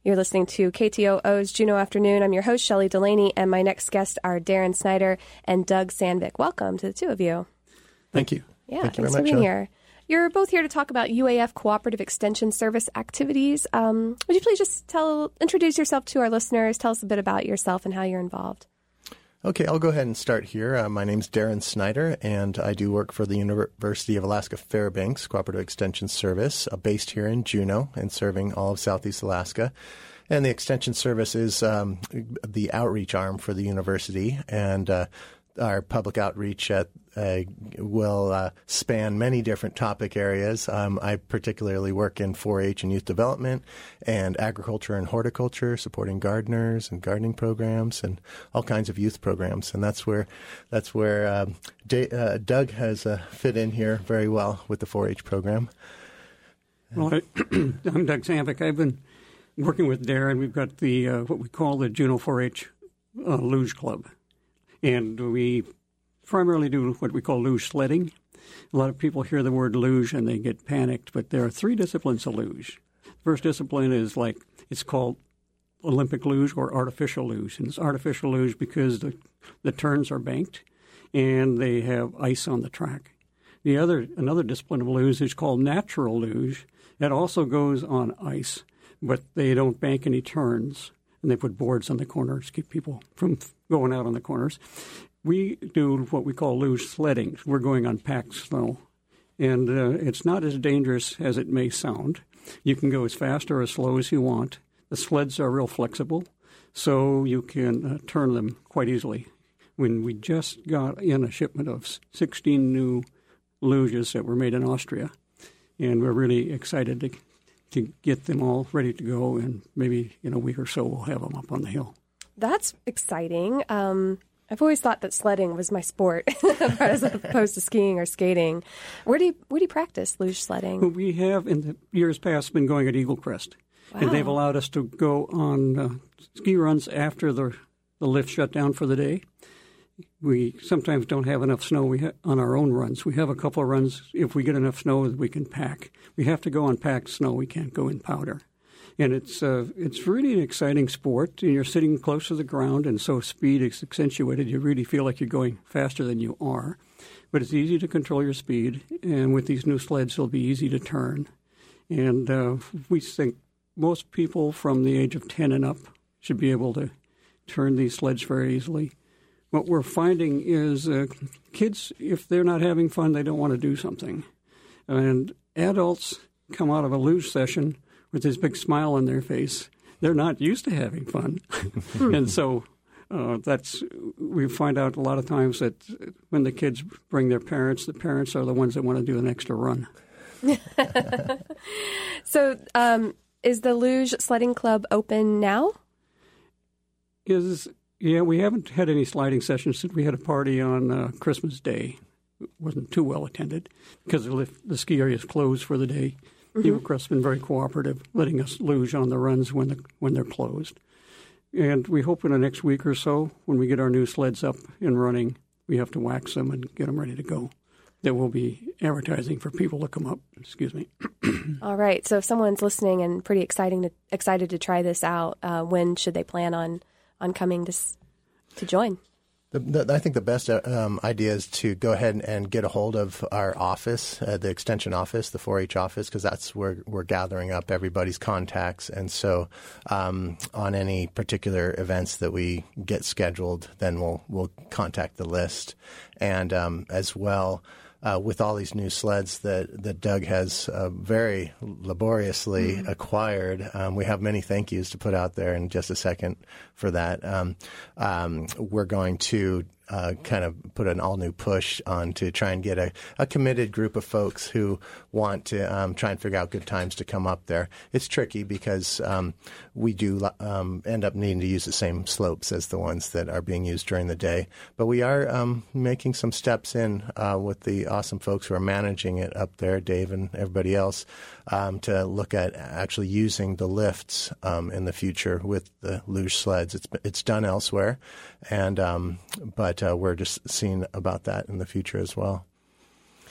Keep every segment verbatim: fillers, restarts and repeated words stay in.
You're listening to K T O O's Juneau Afternoon. I'm your host, Shelley Delaney, and my next guests are Darren Snyder and Doug Sandvik. Welcome to the two of you. Thank you. Yeah, Thank you thanks very for much, being Shelley. here. You're both here to talk about U A F Cooperative Extension Service activities. Um, would you please just tell, introduce yourself to our listeners, tell us a bit about yourself and how you're involved? Okay, I'll go ahead and start here. Uh, my name's Darren Snyder, and I do work for the University of Alaska Fairbanks Cooperative Extension Service, uh, based here in Juneau and serving all of Southeast Alaska. And the Extension Service is um, the outreach arm for the university, and uh, our public outreach at, uh, will uh, span many different topic areas. Um, I particularly work in four H and youth development and agriculture and horticulture, supporting gardeners and gardening programs and all kinds of youth programs. And that's where that's where um, D- uh, Doug has uh, fit in here very well with the four H program. Well, I, I'm Doug Sandvik. I've been working with Darren. We've got the uh, what we call the Juneau four H uh, Luge Club. And we primarily do what we call luge sledding. A lot of people hear the word luge and they get panicked, but there are three disciplines of luge. The first discipline is like, it's called Olympic luge or artificial luge. And it's artificial luge because the, the turns are banked and they have ice on the track. The other, another discipline of luge is called natural luge. It also goes on ice, but they don't bank any turns. And they put boards on the corners to keep people from going out on the corners. We do what we call luge sledding. We're going on packed snow. And uh, it's not as dangerous as it may sound. You can go as fast or as slow as you want. The sleds are real flexible, so you can uh, turn them quite easily. When we just got in a shipment of sixteen new luges that were made in Austria, and we're really excited to to get them all ready to go, and maybe in a week or so we'll have them up on the hill. That's exciting. Um, I've always thought that sledding was my sport as opposed to skiing or skating. Where do you, where do you practice luge sledding? Well, we have, in the years past, been going at Eagle Crest. Wow. And they've allowed us to go on uh, ski runs after the, the lift shut down for the day. We sometimes don't have enough snow we ha- on our own runs. We have a couple of runs. If we get enough snow, we can pack. We have to go on packed snow. We can't go in powder. And it's uh, it's really an exciting sport. And you're sitting close to the ground, and so speed is accentuated. You really feel like you're going faster than you are. But it's easy to control your speed. And with these new sleds, it'll be easy to turn. And uh, we think most people from the age of ten and up should be able to turn these sleds very easily. What we're finding is uh, kids, if they're not having fun, they don't want to do something. And adults come out of a luge session with this big smile on their face. They're not used to having fun. And so uh, that's we find out a lot of times that when the kids bring their parents, the parents are the ones that want to do an extra run. So um, is the Luge Sledding Club open now? Is Yeah, we haven't had any sliding sessions since we had a party on uh, Christmas Day. It wasn't too well attended because the, lift, the ski area is closed for the day. Mm-hmm. Eagle Crest's been very cooperative, letting us luge on the runs when the, when they're closed. And we hope in the next week or so, when we get our new sleds up and running, we have to wax them and get them ready to go. There will be advertising for people to come up. Excuse me. All right. So if someone's listening and pretty exciting to, excited to try this out, uh, when should they plan on on coming to to join? The, the, I think the best um, idea is to go ahead and, and get a hold of our office, uh, the extension office, the four H office, because that's where we're gathering up everybody's contacts. And so um, on any particular events that we get scheduled, then we'll we'll contact the list. And um, as well, Uh, with all these new sleds that, that Doug has uh, very laboriously mm-hmm. acquired. Um, we have many thank yous to put out there in just a second for that. Um, um, we're going to uh, kind of put an all-new push on to try and get a, a committed group of folks who want to um, try and figure out good times to come up there. It's tricky because um, we do um, end up needing to use the same slopes as the ones that are being used during the day. But we are um, making some steps in uh, with the awesome folks who are managing it up there, Dave and everybody else, um, to look at actually using the lifts um, in the future with the luge sleds. It's it's done elsewhere, and um, but uh, we're just seeing about that in the future as well.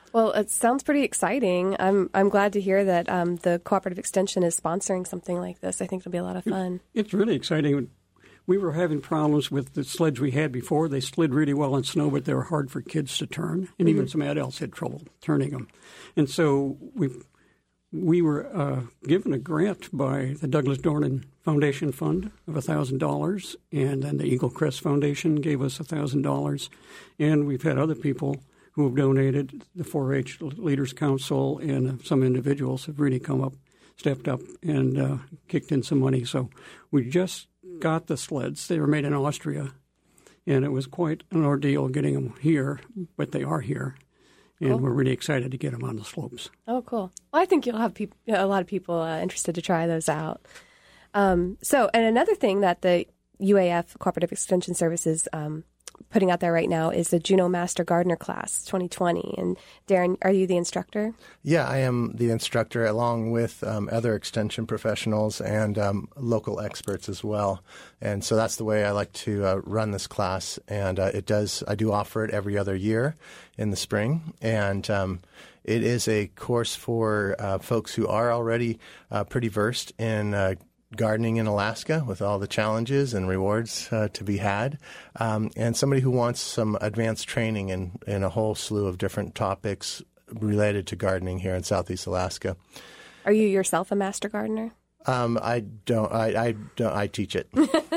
Well, it sounds pretty exciting. I'm I'm glad to hear that um, the Cooperative Extension is sponsoring something like this. I think it'll be a lot of fun. It, it's really exciting. We were having problems with the sleds we had before. They slid really well in snow, but they were hard for kids to turn, and mm-hmm. even some adults had trouble turning them. And so we we were uh, given a grant by the Douglas Dornan Foundation Fund of one thousand dollars, and then the Eagle Crest Foundation gave us one thousand dollars, and we've had other people who have donated. The four H Leaders Council and some individuals have really come up, stepped up, and uh, kicked in some money. So we just got the sleds. They were made in Austria, and it was quite an ordeal getting them here, but they are here, and cool. We're really excited to get them on the slopes. Oh, cool. Well, I think you'll have peop- a lot of people uh, interested to try those out. Um, so, and another thing that the U A F Cooperative Extension Service is um, putting out there right now is the Juneau Master Gardener Class twenty twenty. And Darren, are you the instructor? Yeah, I am the instructor along with um, other extension professionals and um, local experts as well. And so that's the way I like to uh, run this class. And uh, it does, I do offer it every other year in the spring. And um, it is a course for uh, folks who are already uh, pretty versed in uh, gardening in Alaska with all the challenges and rewards uh, to be had, um, and somebody who wants some advanced training in, in a whole slew of different topics related to gardening here in Southeast Alaska. Are you yourself a master gardener? Um, I don't. I, I don't. I teach it.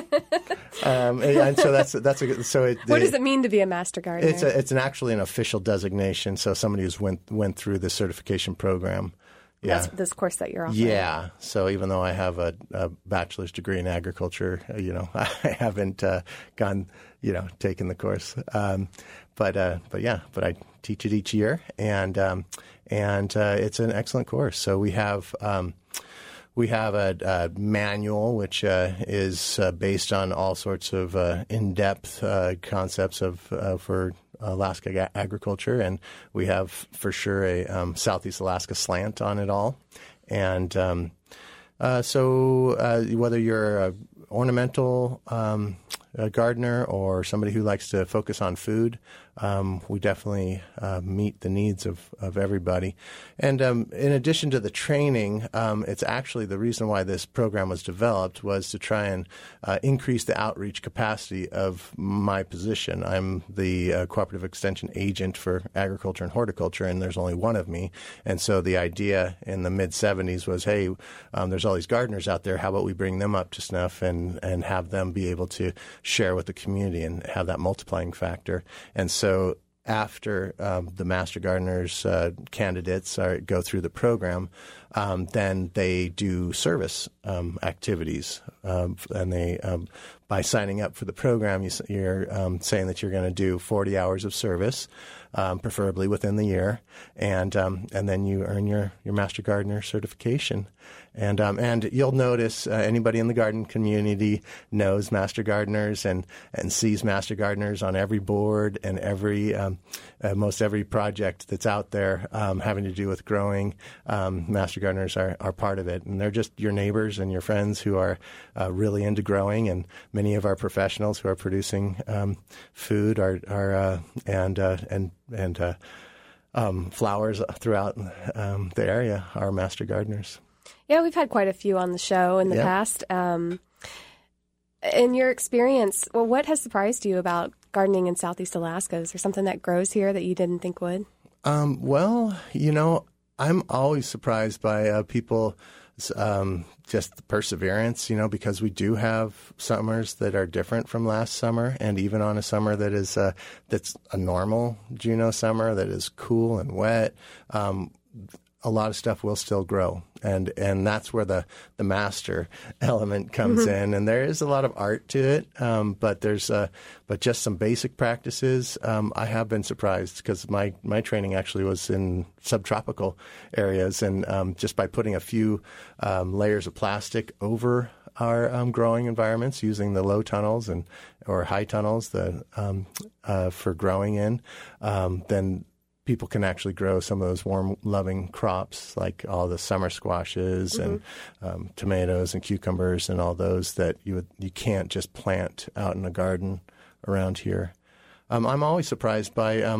um, and, and so that's that's a so. It, what does it mean to be a master gardener? It's a, it's an actually an official designation. So somebody who's went went through the certification program. Yeah. That's this course that you're offering. Yeah. So even though I have a, a bachelor's degree in agriculture, you know, I haven't uh, gone, you know, taken the course. Um, but uh, but yeah, but I teach it each year, and um, and uh, it's an excellent course. So we have um, we have a, a manual which uh, is uh, based on all sorts of uh, in-depth uh, concepts of uh, for. Alaska agriculture, and we have for sure a um, Southeast Alaska slant on it all. And um, uh, so uh, whether you're an ornamental um, a gardener or somebody who likes to focus on food, um, we definitely uh, meet the needs of, of everybody. And um, in addition to the training, um, it's actually the reason why this program was developed was to try and uh, increase the outreach capacity of my position. I'm the uh, cooperative extension agent for agriculture and horticulture, and there's only one of me. And so the idea in the mid-seventies was, hey, um, there's all these gardeners out there. How about we bring them up to snuff and, and have them be able to share with the community and have that multiplying factor. And so after um, the Master Gardeners uh, candidates are, go through the program, um, then they do service um, activities. Um, and they, um, by signing up for the program, you, you're um, saying that you're going to do forty hours of service, um, preferably within the year, and um, and then you earn your, your Master Gardener certification. And um, and you'll notice uh, anybody in the garden community knows Master Gardeners and, and sees Master Gardeners on every board and every um, uh, most every project that's out there um, having to do with growing. Um, Master Gardeners are, are part of it, and they're just your neighbors and your friends who are uh, really into growing. And many of our professionals who are producing um, food are are uh, and uh, and and uh, um, flowers throughout um, the area are Master Gardeners. Yeah, we've had quite a few on the show in the yep. past. Um, in your experience, well, what has surprised you about gardening in Southeast Alaska? Is there something that grows here that you didn't think would? Um, well, you know, I'm always surprised by uh, people, um, just the perseverance, you know, because we do have summers that are different from last summer, and even on a summer that is uh, that's a normal Juneau summer that is cool and wet, um, a lot of stuff will still grow. And and that's where the, the master element comes mm-hmm. in. And there is a lot of art to it, um, but there's uh, but just some basic practices. Um, I have been surprised because my, my training actually was in subtropical areas. And um, just by putting a few um, layers of plastic over our um, growing environments using the low tunnels and or high tunnels the um, uh, for growing in, um, then people can actually grow some of those warm, loving crops like all the summer squashes mm-hmm. and um, tomatoes and cucumbers and all those that you would, you can't just plant out in a garden around here. Um, I'm always surprised by um,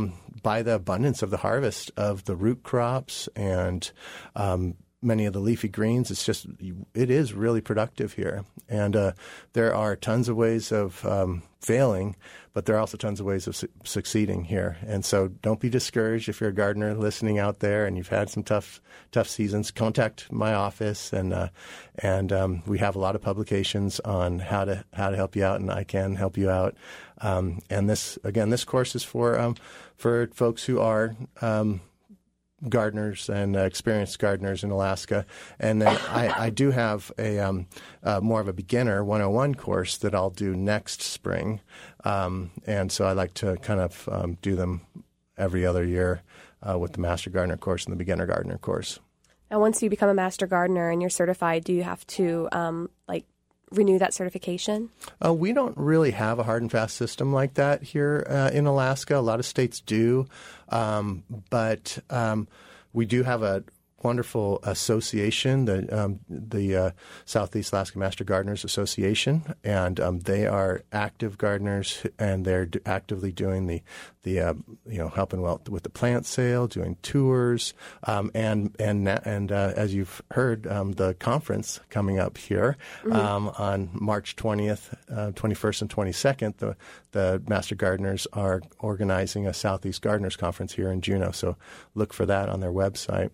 by the abundance of the harvest of the root crops and um, many of the leafy greens. It's just, it is really productive here. And uh, there are tons of ways of um, failing, but there are also tons of ways of su- succeeding here. And so don't be discouraged if you're a gardener listening out there and you've had some tough tough seasons. Contact my office, and uh, and um, we have a lot of publications on how to how to help you out, and I can help you out. Um, and this, again, this course is for um, for folks who are um, gardeners and uh, experienced gardeners in Alaska. And then I, I do have a um, uh, more of a beginner one oh one course that I'll do next spring. Um, and so I like to kind of um, do them every other year uh, with the Master Gardener course and the Beginner Gardener course. Now, once you become a Master Gardener and you're certified, do you have to um, like renew that certification? Uh, we don't really have a hard and fast system like that here uh, in Alaska. A lot of states do, um, but um, we do have a wonderful association, the um, the uh, Southeast Alaska Master Gardeners Association, and um, they are active gardeners, and they're d- actively doing the the uh, you know helping well with the plant sale, doing tours, um, and and and uh, as you've heard, um, the conference coming up here mm-hmm. um, on March twentieth, uh, twenty-first, and twenty-second. The the Master Gardeners are organizing a Southeast Gardeners Conference here in Juneau, so look for that on their website.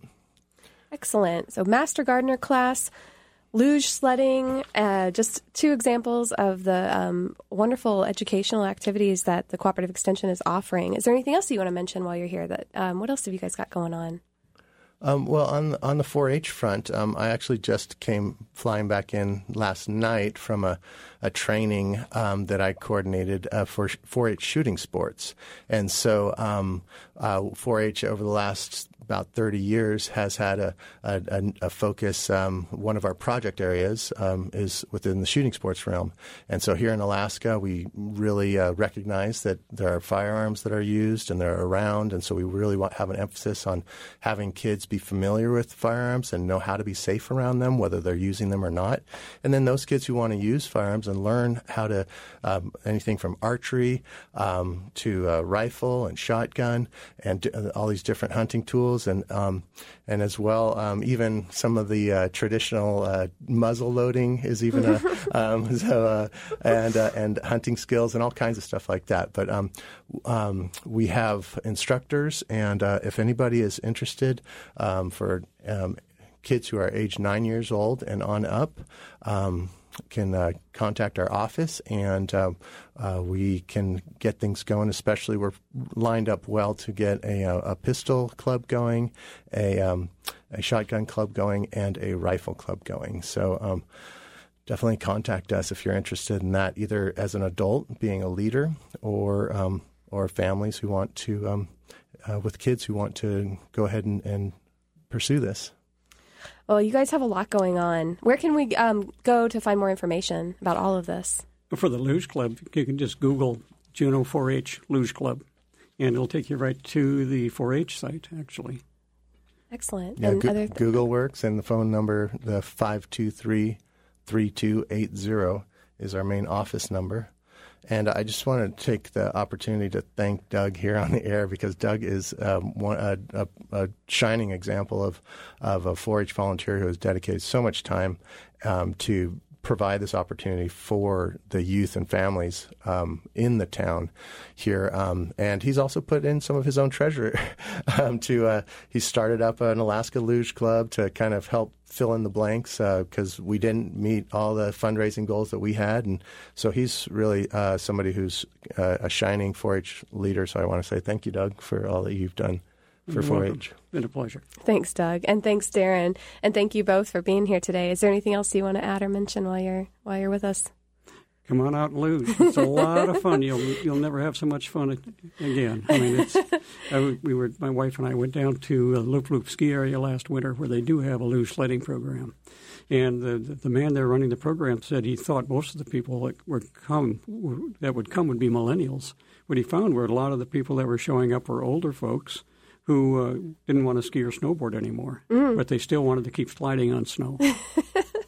Excellent. So Master Gardener class, luge sledding, uh, just two examples of the um, wonderful educational activities that the Cooperative Extension is offering. Is there anything else you want to mention while you're here? That um, what else have you guys got going on? Um, well, on on the four H front, um, I actually just came flying back in last night from a, a training um, that I coordinated uh, for four H shooting sports. And so um, uh, four H over the last about thirty years has had a, a, a focus. Um, one of our project areas um, is within the shooting sports realm. And so here in Alaska, we really uh, recognize that there are firearms that are used and they're around. And so we really want have an emphasis on having kids be familiar with firearms and know how to be safe around them, whether they're using them or not. And then those kids who want to use firearms and learn how to um, anything from archery um, to uh, rifle and shotgun and uh, all these different hunting tools. And um, and as well, um, even some of the uh, traditional uh, muzzle loading is even a um, so uh, and uh, and hunting skills and all kinds of stuff like that. But um, um, we have instructors, and uh, if anybody is interested, um, for um, kids who are age nine years old and on up, um, can uh, contact our office, and uh, uh, we can get things going. Especially, we're lined up well to get a, a pistol club going, a, um, a shotgun club going, and a rifle club going. So um, definitely contact us if you're interested in that, either as an adult being a leader, or um, or families who want to, um, uh, with kids who want to go ahead and, and pursue this. Well, you guys have a lot going on. Where can we um, go to find more information about all of this? For the Luge Club, you can just Google Juneau four H Luge Club, and it'll take you right to the four H site, actually. Excellent. Yeah, and Go- other th- Google works, and the phone number, the five two three, three two eight zero, is our main office number. And I just want to take the opportunity to thank Doug here on the air, because Doug is um, one, a, a, a shining example of, of a four H volunteer who has dedicated so much time um, to provide this opportunity for the youth and families um, in the town here. Um, and he's also put in some of his own treasure um, to, uh, he started up an Alaska Luge Club to kind of help fill in the blanks because uh, we didn't meet all the fundraising goals that we had. And so he's really uh, somebody who's uh, a shining four H leader. So I want to say thank you, Doug, for all that you've done for four H. It's been a pleasure. Thanks, Doug, and thanks, Darren, and thank you both for being here today. Is there anything else you want to add or mention while you're while you're with us? Come on out and luge. It's a lot of fun. You'll you'll never have so much fun again. I mean, it's. I, we were my wife and I went down to a Loop Loop ski area last winter where they do have a luge sledding program, and the the man there running the program said he thought most of the people that were come that would come would be millennials. What he found were a lot of the people that were showing up were older folks who uh, didn't want to ski or snowboard anymore, mm. but they still wanted to keep sliding on snow.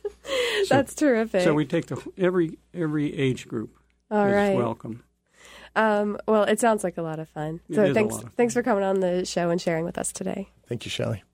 So, That's terrific. So we take the every every age group All is right. welcome. Um, well, it sounds like a lot of fun. It So is a thanks, lot of fun. thanks for coming on the show and sharing with us today. Thank you, Shelley.